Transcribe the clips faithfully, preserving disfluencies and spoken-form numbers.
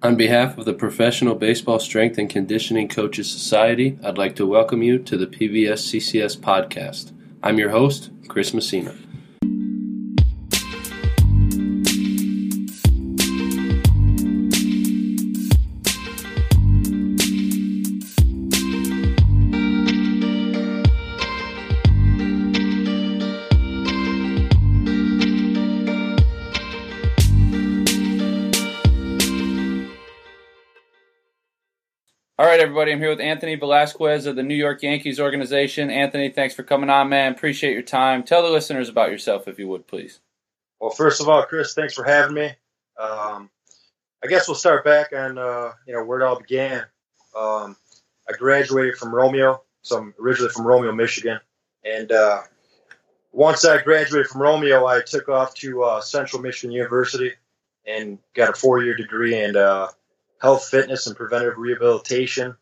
On behalf of the Professional Baseball Strength and Conditioning Coaches Society, I'd like to welcome you to the P B S C C S podcast. I'm your host, Chris Messina. All right, everybody, I'm here with Anthony Velasquez of the New York Yankees organization. Anthony, thanks for coming on, man. Appreciate your time. Tell the listeners about yourself, if you would, please. Well, first of all, Chris, thanks for having me. Um, I guess we'll start back on, uh, you know, where it all began. Um, I graduated from Romeo, so I'm originally from Romeo, Michigan. And uh, once I graduated from Romeo, I took off to uh, Central Michigan University and got a four-year degree in uh, health, fitness, and preventative rehabilitation.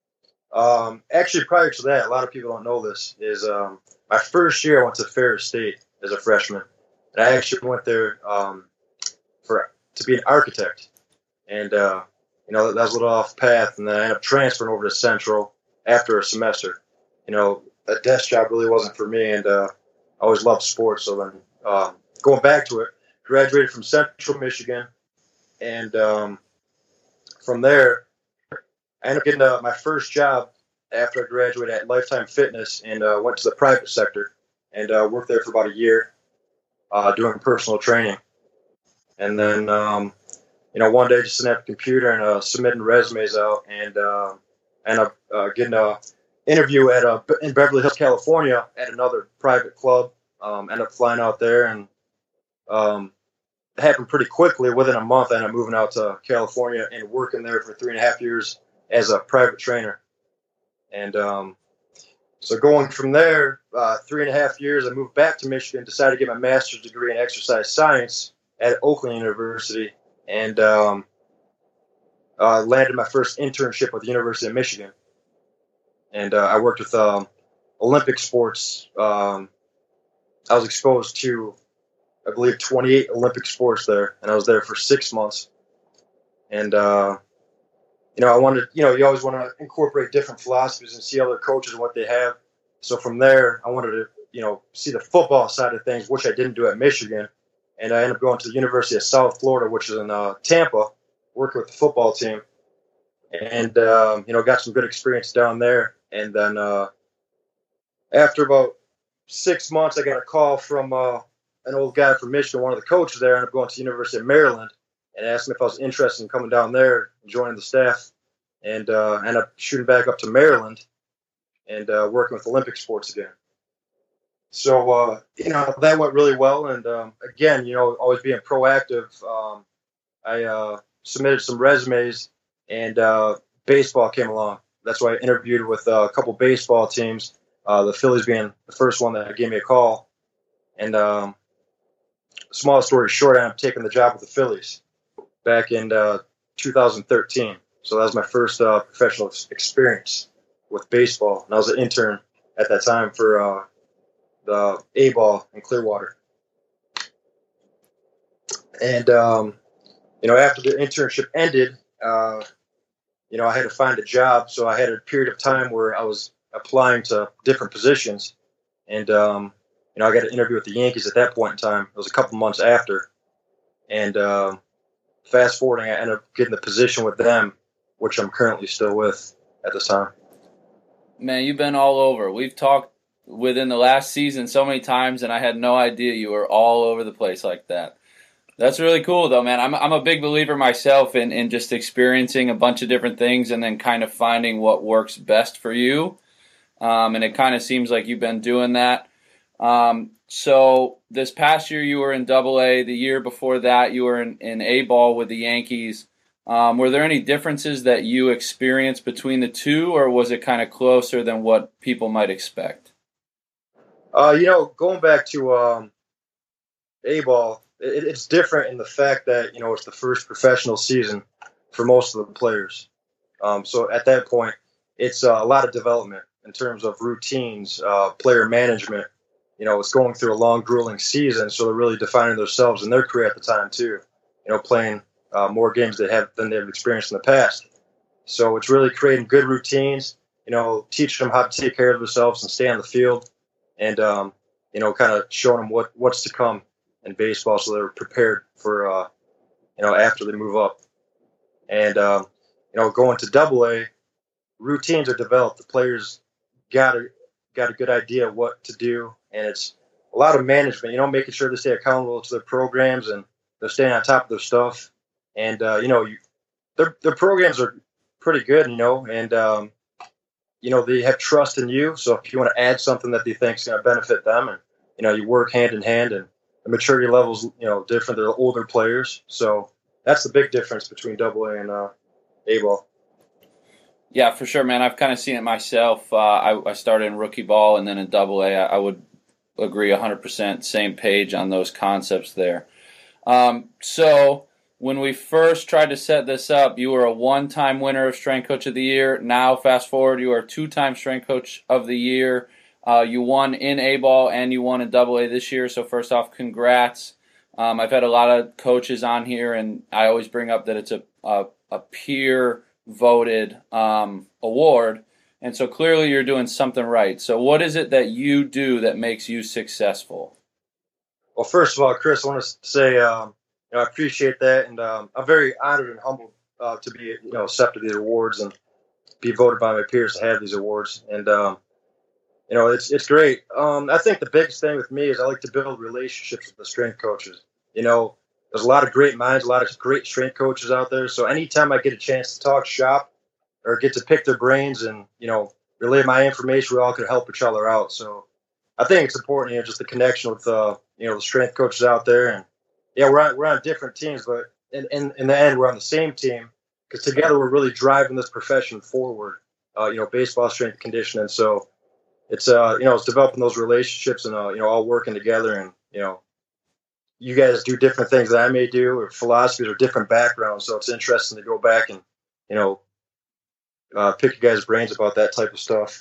Um, actually, prior to that, a lot of people don't know this, is um, my first year I went to Ferris State as a freshman. And I actually went there um, for to be an architect. And, uh, you know, that was a little off path. And then I ended up transferring over to Central after a semester. You know, a desk job really wasn't for me, and uh, I always loved sports. So then uh, going back to it, graduated from Central Michigan, and um, from there, I ended up getting uh, my first job after I graduated at Lifetime Fitness, and uh, went to the private sector and uh, worked there for about a year uh, doing personal training. And then, um, you know, one day just sitting at the computer and uh, submitting resumes out, and uh, ended up uh, getting an interview at a, in Beverly Hills, California at another private club. Um, ended up flying out there, and um, it happened pretty quickly. Within a month, I ended up moving out to California and working there for three and a half years as a private trainer. And um, so going from there, uh, three and a half years, I moved back to Michigan, decided to get my master's degree in exercise science at Oakland University, and um, uh, landed my first internship with the University of Michigan. And uh, I worked with um, Olympic sports. Um, I was exposed to, I believe, twenty-eight Olympic sports there, and I was there for six months. And, uh, you know, I wanted, you know, you always want to incorporate different philosophies and see other coaches and what they have. So from there, I wanted to, you know, see the football side of things, which I didn't do at Michigan. And I ended up going to the University of South Florida, which is in uh, Tampa, working with the football team. And, um, you know, got some good experience down there. And then uh, after about six months, I got a call from uh, an old guy from Michigan, one of the coaches there. I ended up going to the University of Maryland, and asked me if I was interested in coming down there and joining the staff. And uh, ended up shooting back up to Maryland and uh, working with Olympic sports again. So, uh, you know, that went really well. And, um, again, you know, always being proactive, um, I uh, submitted some resumes, and uh, baseball came along. That's why I interviewed with uh, a couple baseball teams, uh, the Phillies being the first one that gave me a call. And um, small story short, I ended up taking the job with the Phillies back in uh, two thousand thirteen. So that was my first uh, professional experience with baseball. And I was an intern at that time for uh, the A-ball in Clearwater. And, um, you know, after the internship ended, uh, you know, I had to find a job. So I had a period of time where I was applying to different positions. And, um, you know, I got an interview with the Yankees at that point in time. It was a couple months after. And uh, fast forwarding, I ended up getting the position with them, which I'm currently still with at this time. Man, you've been all over. We've talked within the last season so many times, and I had no idea you were all over the place like that. That's really cool, though, man. I'm I'm a big believer myself in, in just experiencing a bunch of different things and then kind of finding what works best for you. Um, and it kind of seems like you've been doing that. Um, so this past year you were in Double A. The year before that you were in, in A-ball with the Yankees. Um, were there any differences that you experienced between the two, or was it kind of closer than what people might expect? Uh, you know, going back to um, A-ball, it, it's different in the fact that, you know, it's the first professional season for most of the players. Um, so at that point, it's uh, a lot of development in terms of routines, uh, player management. You know, it's going through a long, grueling season, so they're really defining themselves in their career at the time, too. You know, playing uh, more games they have than they've experienced in the past. So it's really creating good routines, you know, teaching them how to take care of themselves and stay on the field, and um, you know, kind of showing them what, what's to come in baseball, so they're prepared for uh, you know, after they move up. And um, you know, going to Double A, routines are developed. The players got a got a good idea of what to do, and it's a lot of management. You know, making sure they stay accountable to their programs and they're staying on top of their stuff. And uh, you know, you, their their programs are pretty good, you know, and um, you know, they have trust in you. So if you want to add something that they think is going to benefit them, and you know, you work hand in hand, and the maturity levels, you know, different. They're older players, so that's the big difference between Double A and uh, A ball. Yeah, for sure, man. I've kind of seen it myself. Uh, I, I started in rookie ball and then in Double A. I, I would agree one hundred percent, same page on those concepts there. Um, so when we first tried to set this up, you were a one-time winner of Strength Coach of the Year. Now, fast forward, you are a two-time Strength Coach of the Year. Uh, you won in A-ball and you won in Double A this year. So first off, congrats. Um, I've had a lot of coaches on here, and I always bring up that it's a a, a peer-voted um, award. And so clearly you're doing something right. So what is it that you do that makes you successful? Well, first of all, Chris, I want to say um, you know, I appreciate that, and um, I'm very honored and humbled uh, to be you know accepted these awards and be voted by my peers to have these awards. And um, you know, it's it's great. Um, I think the biggest thing with me is I like to build relationships with the strength coaches. You know, there's a lot of great minds, a lot of great strength coaches out there. So anytime I get a chance to talk shop or get to pick their brains and you know relay my information, we all could help each other out. So I think it's important, you know, just the connection with uh, you know the strength coaches out there. And yeah, we're on we're on different teams, but in in, in the end, we're on the same team because together we're really driving this profession forward. Uh, you know, baseball, strength, and conditioning. So it's uh you know it's developing those relationships and uh, you know all working together. And you know, you guys do different things that I may do, or philosophies or different backgrounds. So it's interesting to go back and you know uh, pick you guys' brains about that type of stuff.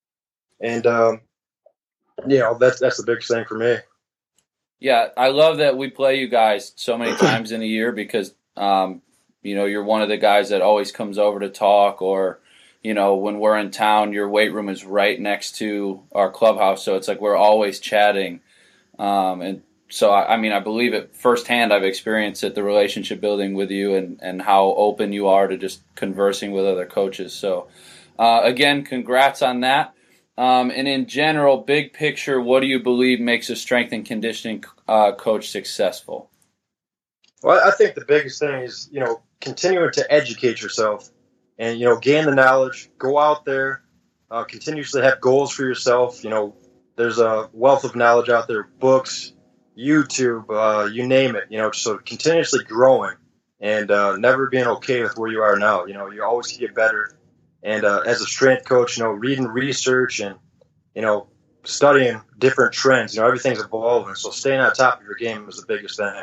And um, you know, that's that's the biggest thing for me. Yeah, I love that we play you guys so many times in a year because, um, you know, you're one of the guys that always comes over to talk, or, you know, when we're in town, your weight room is right next to our clubhouse. So it's like we're always chatting. Um, and so, I, I mean, I believe it firsthand. I've experienced it, the relationship building with you and, and how open you are to just conversing with other coaches. So, uh, again, congrats on that. Um, and in general, big picture, what do you believe makes a strength and conditioning uh, coach successful? Well, I think the biggest thing is, you know, continuing to educate yourself and, you know, gain the knowledge, go out there, uh, continuously have goals for yourself. You know, there's a wealth of knowledge out there, books, YouTube, uh, you name it, you know, so continuously growing and uh, never being okay with where you are now. You know, you always get better. And uh, as a strength coach, you know, reading research and, you know, studying different trends, you know, everything's evolving. So staying on top of your game is the biggest thing.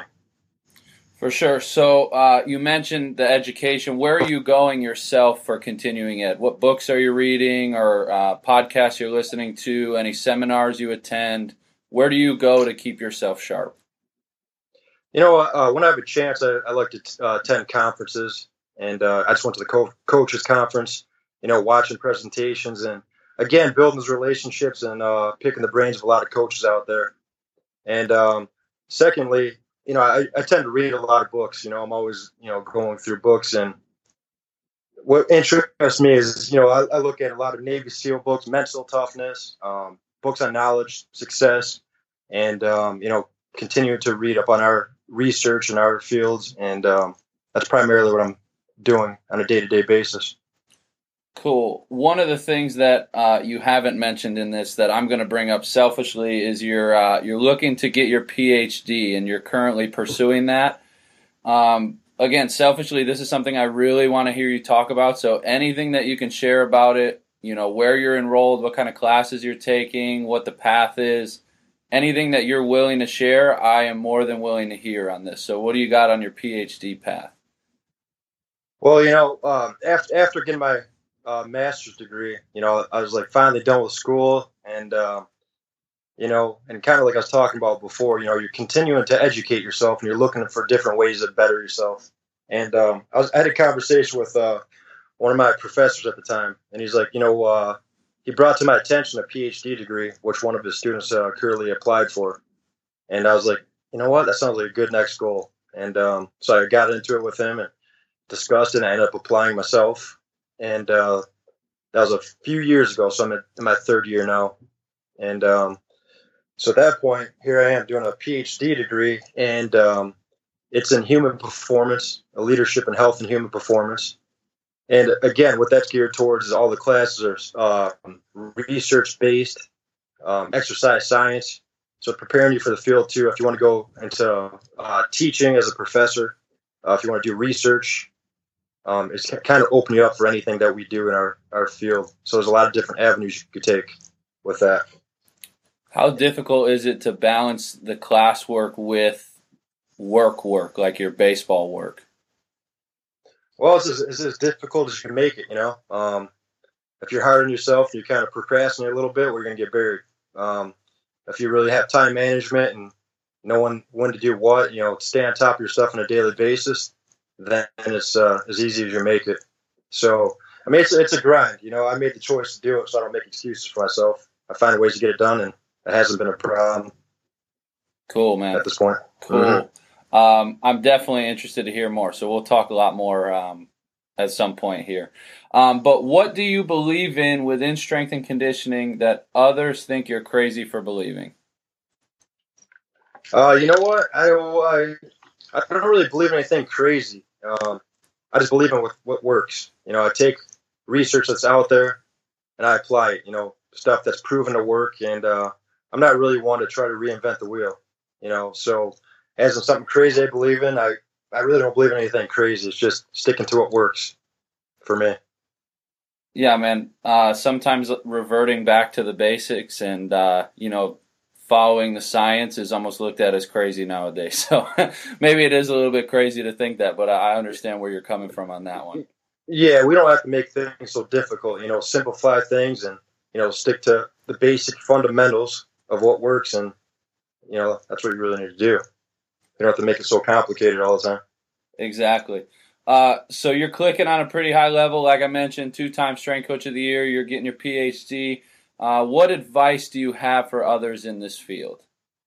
For sure. So uh, you mentioned the education. Where are you going yourself for continuing ed? What books are you reading or uh, podcasts you're listening to? Any seminars you attend? Where do you go to keep yourself sharp? You know, uh, when I have a chance, I, I like to uh, attend conferences. And uh, I just went to the co- coaches conference. You know, watching presentations and, again, building those relationships and uh, picking the brains of a lot of coaches out there. And um, secondly, you know, I, I tend to read a lot of books. You know, I'm always, you know, going through books. And what interests me is, you know, I, I look at a lot of Navy SEAL books, mental toughness, um, books on knowledge, success, and, um, you know, continuing to read up on our research and our fields. And um, that's primarily what I'm doing on a day-to-day basis. Cool. One of the things that uh, you haven't mentioned in this that I'm going to bring up selfishly is you're uh, you're looking to get your P H D and you're currently pursuing that. Um, again, selfishly, this is something I really want to hear you talk about. So anything that you can share about it, you know, where you're enrolled, what kind of classes you're taking, what the path is, anything that you're willing to share, I am more than willing to hear on this. So what do you got on your P H D path? Well, you know, um, after after getting my Uh, master's degree, you know, I was like finally done with school, and uh, you know, and kind of like I was talking about before, you know, you're continuing to educate yourself, and you're looking for different ways to better yourself. And um, I, was, I had a conversation with uh, one of my professors at the time, and he's like, you know, uh, he brought to my attention a PhD degree, which one of his students uh, currently applied for. And I was like, you know what, that sounds like a good next goal. And um, so I got into it with him and discussed it, and I ended up applying myself. And uh, that was a few years ago, so I'm in my third year now. And um, so at that point, here I am doing a PhD degree, and um, it's in human performance, leadership and health and human performance. And again, what that's geared towards is all the classes are uh, research-based, um, exercise science. So preparing you for the field too. If you want to go into uh, teaching as a professor, uh, if you want to do research, um, it's kind of open you up for anything that we do in our, our field. So there's a lot of different avenues you could take with that. How difficult is it to balance the classwork with work work, like your baseball work? Well, it's as, it's as difficult as you can make it, you know. Um, if you're hard on yourself and you kind of procrastinate a little bit, we're going to get buried. Um, if you really have time management and knowing when to do what, you know, stay on top of your stuff on a daily basis, then it's uh, as easy as you make it. So, I mean, it's, it's a grind. You know, I made the choice to do it, so I don't make excuses for myself. I find ways to get it done, and it hasn't been a problem. Cool, man. At this point. Cool. Mm-hmm. Um, I'm definitely interested to hear more, so we'll talk a lot more um, at some point here. Um, but what do you believe in within strength and conditioning that others think you're crazy for believing? Uh, you know what? I, I I don't really believe in anything crazy. Um, I just believe in what, what works. You know, I take research that's out there and I apply it. You know, stuff that's proven to work, and uh, I'm not really one to try to reinvent the wheel. You know, so as in something crazy I believe in, I I really don't believe in anything crazy. It's just sticking to what works for me. Yeah, man. Uh, sometimes reverting back to the basics and, uh, you know, following the science is almost looked at as crazy nowadays. So maybe it is a little bit crazy to think that, but I understand where you're coming from on that one. Yeah, we don't have to make things so difficult. You know, simplify things and, you know, stick to the basic fundamentals of what works. And, you know, that's what you really need to do. You don't have to make it so complicated all the time. Exactly. Uh, so you're clicking on a pretty high level, like I mentioned, two-time strength coach of the year. You're getting your P H D. Uh, what advice do you have for others in this field?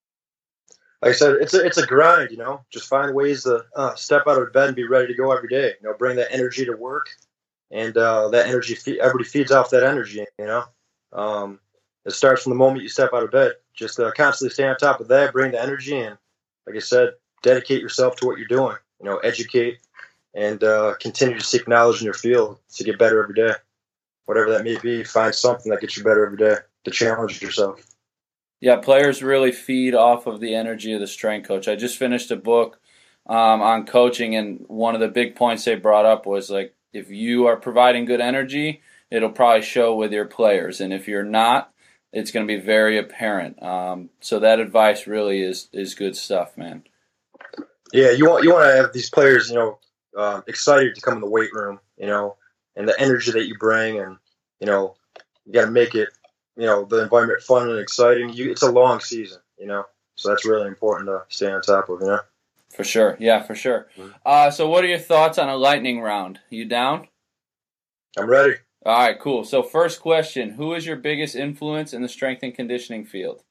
Like I said, it's a, it's a grind, you know. Just find ways to uh, step out of bed and be ready to go every day. You know, bring that energy to work, and uh, that energy, fe- everybody feeds off that energy, you know. Um, it starts from the moment you step out of bed. Just uh, constantly stay on top of that, bring the energy, and like I said, dedicate yourself to what you're doing. You know, educate and uh, continue to seek knowledge in your field to get better every day. Whatever that may be, find something that gets you better every day to challenge yourself. Yeah, players really feed off of the energy of the strength coach. I just finished a book um, on coaching, and one of the big points they brought up was, like, if you are providing good energy, it'll probably show with your players. And if you're not, it's going to be very apparent. Um, so that advice really is is good stuff, man. Yeah, you want you want to have these players, you know, uh, excited to come in the weight room, you know, and the energy that you bring, and, you know, you got to make it, you know, the environment fun and exciting. You, it's a long season, you know, so that's really important to stay on top of, you know. For sure, yeah, for sure. Uh, so what are your thoughts on a lightning round? You down? I'm ready. All right, cool. So first question, who is your biggest influence in the strength and conditioning field?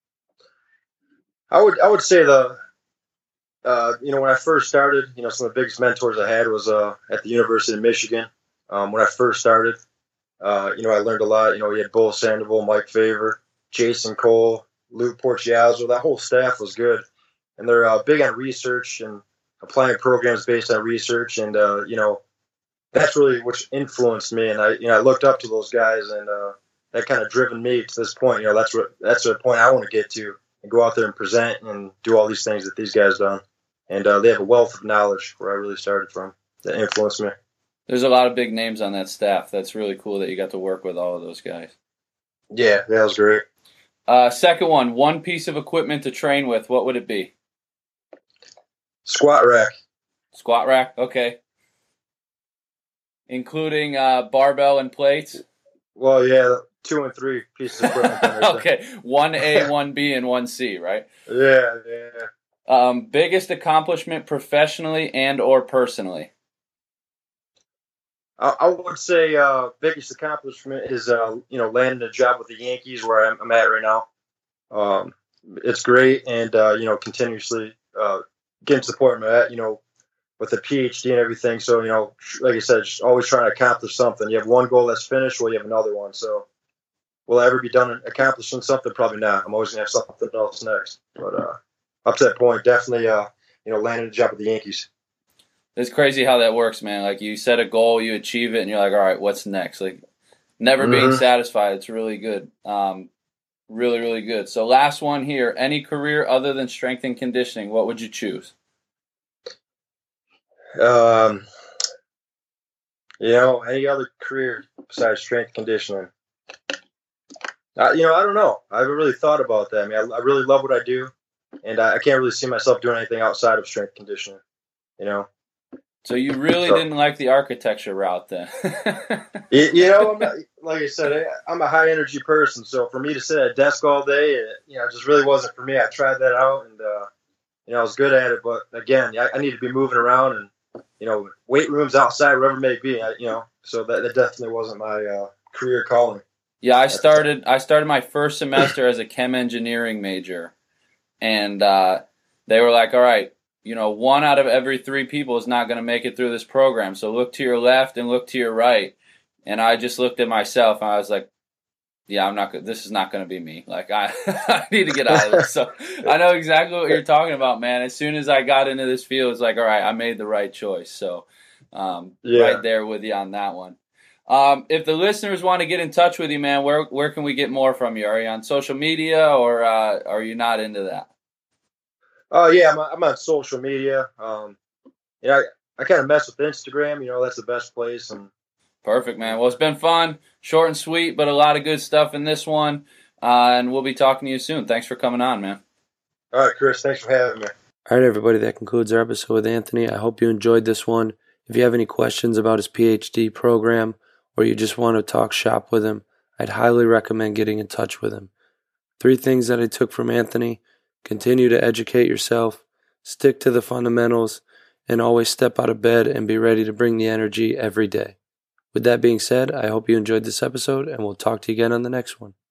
I would I would say the, uh, you know, when I first started, you know, some of the biggest mentors I had was uh, at the University of Michigan. Um, when I first started, uh, you know, I learned a lot. You know, we had Bull Sandoval, Mike Favor, Jason Cole, Lou Porciazzo. That whole staff was good. And they're uh, big on research and applying programs based on research. And, uh, you know, that's really what influenced me. And I, you know, I looked up to those guys, and uh, that kind of driven me to this point. You know, that's what that's the point I want to get to, and go out there and present and do all these things that these guys done. And uh, they have a wealth of knowledge where I really started from that influenced me. There's a lot of big names on that staff. That's really cool that you got to work with all of those guys. Yeah, that was great. Uh, second one, one piece of equipment to train with, what would it be? Squat rack. Squat rack, okay. Including uh, barbell and plates? Well, yeah, two and three pieces of equipment. Okay, one A, one B, and one C, right? Yeah, yeah. Um, biggest accomplishment professionally and or personally? I, I would say uh, biggest accomplishment is uh, you know landing a job with the Yankees where I'm, I'm at right now. Um, it's great, and uh, you know continuously uh, getting to the point I'm at. You know with the PhD and everything. So you know, like I said, just always trying to accomplish something. You have one goal that's finished, well, you have another one. So will I ever be done accomplishing something? Probably not. I'm always gonna have something else next. But uh, up to that point, definitely uh, you know landing a job with the Yankees. It's crazy how that works, man. Like you set a goal, you achieve it, and you're like, all right, what's next? Like never mm-hmm. being satisfied. It's really good. Um, really, really good. So last one here. Any career other than strength and conditioning, what would you choose? Um, you know, any other career besides strength conditioning? Uh, you know, I don't know. I haven't really thought about that. I mean, I, I really love what I do, and I, I can't really see myself doing anything outside of strength conditioning. You know. So you really so, didn't like the architecture route then? you, you know, I'm not, like I said, I'm a high energy person. So for me to sit at a desk all day, it, you know, it just really wasn't for me. I tried that out, and uh, you know, I was good at it. But again, I, I need to be moving around, and you know, weight rooms outside, wherever it may be. I, you know, so that, that definitely wasn't my uh, career calling. Yeah, I started. I started my first semester as a chem engineering major, and uh, they were like, "All right. You know, one out of every three people is not going to make it through this program. So look to your left and look to your right." And I just looked at myself and I was like, yeah, I'm not good. This is not going to be me. Like, I, I need to get out of this. So I know exactly what you're talking about, man. As soon as I got into this field, it's like, all right, I made the right choice. So um, yeah. Right there with you on that one. Um, if the listeners want to get in touch with you, man, where where can we get more from you? Are you on social media or uh, are you not into that? Oh, uh, yeah, I'm, I'm on social media. Um, yeah, I, I kind of mess with Instagram. You know, that's the best place. And Perfect, man. Well, it's been fun, short and sweet, but a lot of good stuff in this one. Uh, and we'll be talking to you soon. Thanks for coming on, man. All right, Chris. Thanks for having me. All right, everybody. That concludes our episode with Anthony. I hope you enjoyed this one. If you have any questions about his P H D program or you just want to talk shop with him, I'd highly recommend getting in touch with him. Three things that I took from Anthony: continue to educate yourself, stick to the fundamentals, and always step out of bed and be ready to bring the energy every day. With that being said, I hope you enjoyed this episode, and we'll talk to you again on the next one.